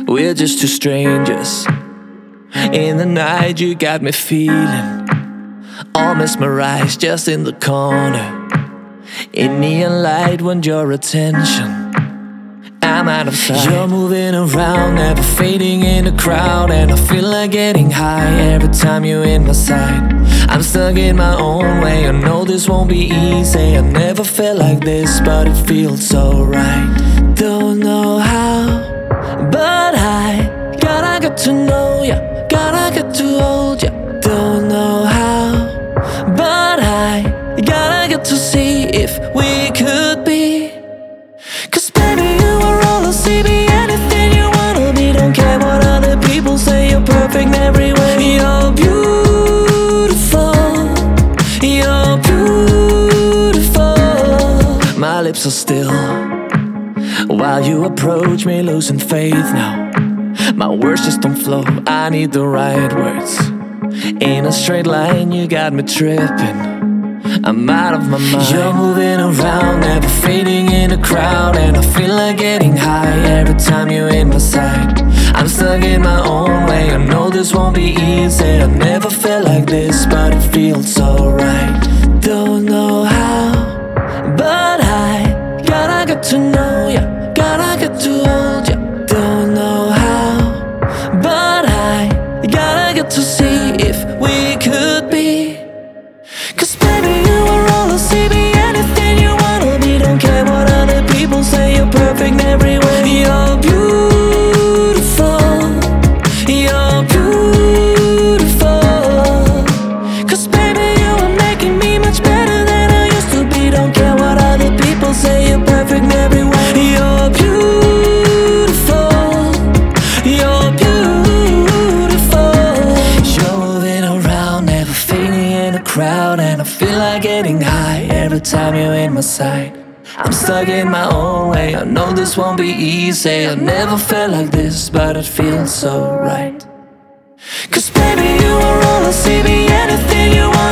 We're just two strangers. In the night you got me feeling all mesmerized, just in the corner. In neon light want your attention. I'm out of sight. You're moving around, never fading in the crowd, and I feel like getting high every time you're in my sight. I'm stuck in my own way, I know this won't be easy. I never felt like this, but it feels so right. Don't know how, but I gotta get to know ya, gotta get to hold ya. Don't know how, but I gotta get to see if we could be. Cause baby, you are all I see, be anything you wanna be. Don't care what other people say, you're perfect in every way. You're beautiful, you're beautiful. My lips are still while you approach me, losing faith now. My words just don't flow, I need the right words. In a straight line, you got me tripping, I'm out of my mind. You're moving around, never fading in the crowd, and I feel like getting high every time you're in my sight. I'm stuck in my own way, I know this won't be easy. I never felt like this, but it feels so right. Don't know how, but I gotta get to know ya, gotta get to hold ya. Don't know how, but I gotta get to see if we could be. Cause baby, you are all I see, be anything you wanna be. Don't care what other people say, you're perfect in every way. You're beautiful, you're beautiful. Cause baby, you are making me much better than I used to be. Don't care what other people say, you're perfect in every way. You're beautiful, you're beautiful. You're moving around, never fading in the crowd, and I feel like getting high every time you're in my sight. I'm stuck in my own way, I know this won't be easy. I never felt like this, but it feels so right. Cause baby, you are all I see, be anything you want.